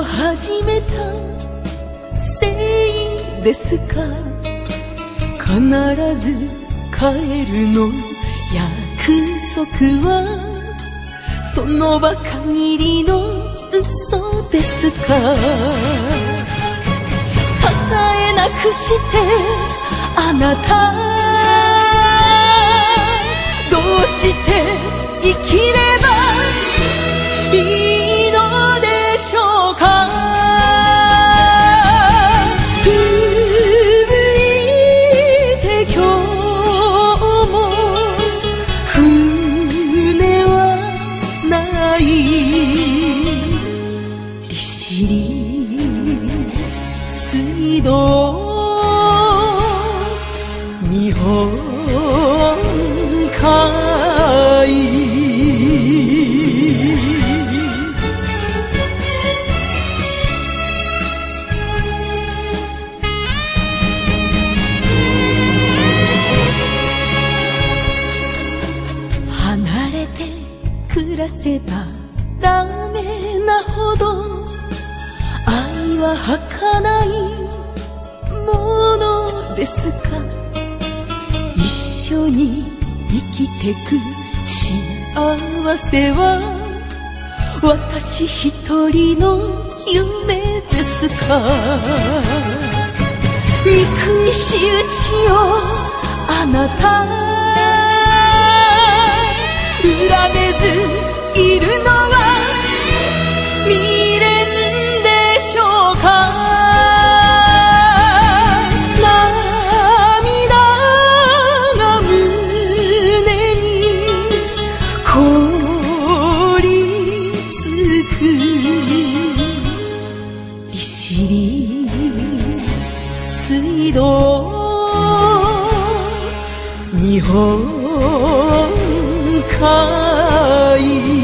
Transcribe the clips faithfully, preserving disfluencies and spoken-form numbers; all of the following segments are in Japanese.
を始めたせいですか。必ず帰るの約束はその場限りの嘘ですか。支えなくしてあなたどうして生きればいいのでしょうか。吹いて今日も船はない利尻水道日本海離れて暮らせばダメなほど愛は儚いものですか。一緒に生きてく幸せは私一人の夢ですか。憎い仕打ちをあなた恨めずいるのは未練でしょうか。利尻水道日本海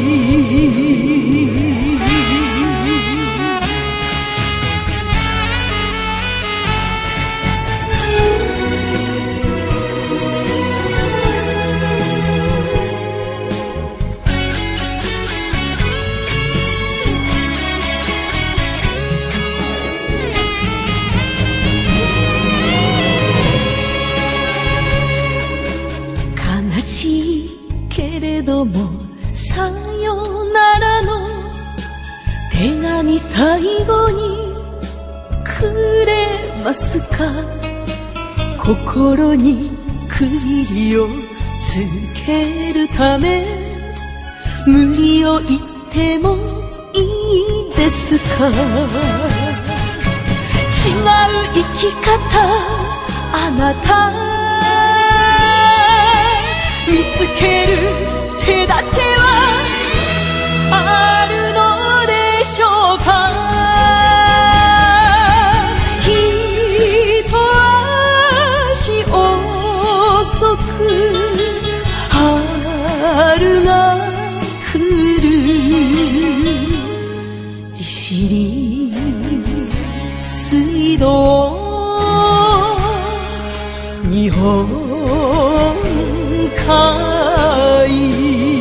悲しいけれどもさよならの手紙最後にくれますか。心に区切りをつけるため無理を言ってもいいですか。違う生き方あなた見つける手立てはあるのでしょうか。一足遅く春が来る利尻水道日本海